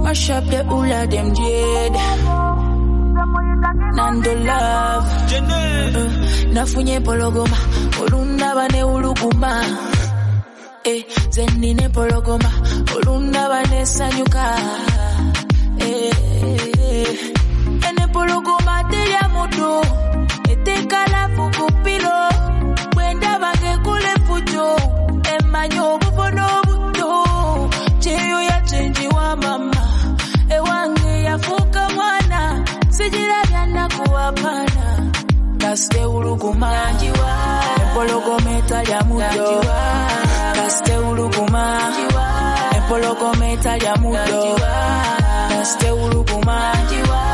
Mash up the ula them dead. Nando love. Nafunye pologoma. Olunda bane uluguma. Zenine pologoma. Olunda bane sanyuka. Ene pologoma teya mudu. Etekala fukupilo. Wenda bange kule fujo. Emanyo bufono buto. Cheyo ya chenji wa mama. Ewange ya fuka mwana. Sijira yana kuwapana. Kaste uluguma. Empologometa ya mudo. Kaste uluguma. Empologometa ya mudo. Kaste uluguma.